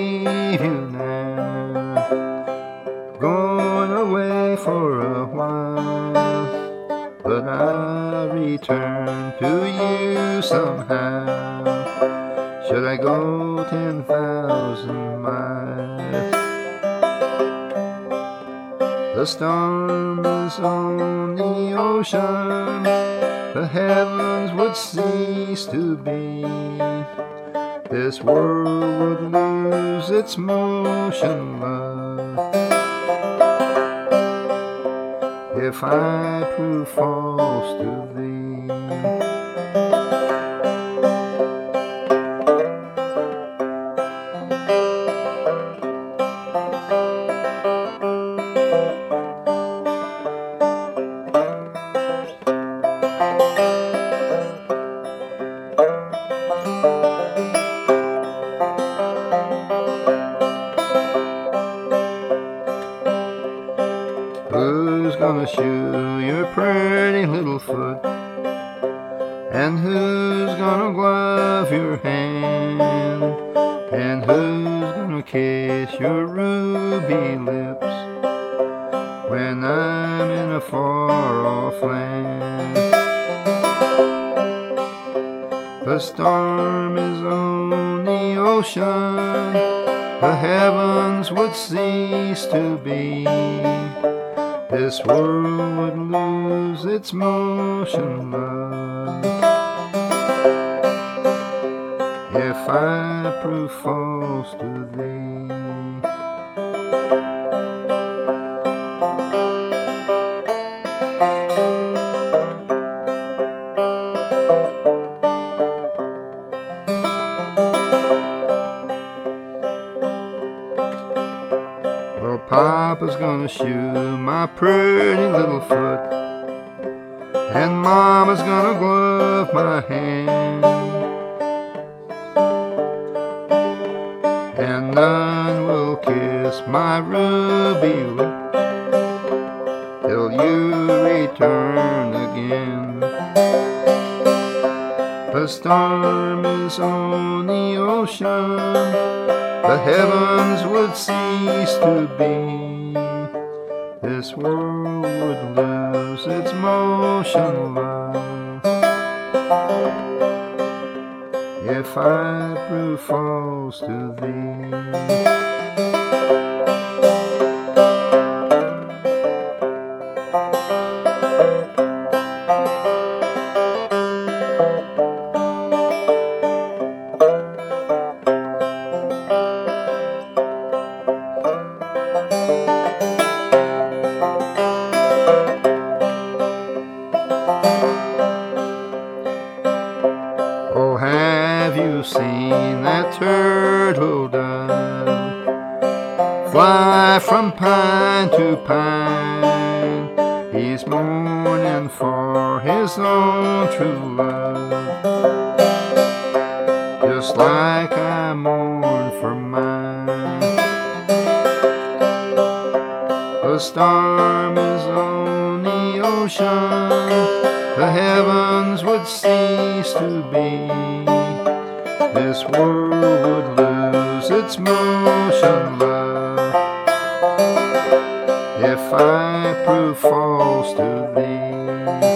leave you now, going away for a while, but I'll return to you somehow. Should I go 10,000 miles? The storm is on the ocean, the heavens would cease to be. This world would lose its motion, love, if I prove false to thee. Who's gonna shoe your pretty little foot? And who's gonna glove your hand? And who's gonna kiss your ruby lips when I'm in a far-off land? The storm is on the ocean, the heavens would cease to be. This world would lose its motion, love, if I prove false to thee. Well, Papa's gonna shoe my pretty little foot, and Mama's gonna glove my hand, and none will kiss my ruby lips till you return again. The storm is on the ocean, the heavens would cease to be. This world would lose its motion, love, if I prove false to thee. Oh, have you seen that turtle dove fly from pine to pine? He's mourning for his own true love, just like I mourn for mine. The storm is on the ocean, the heavens would cease to be. This world would lose its motion, love, if I prove false to thee.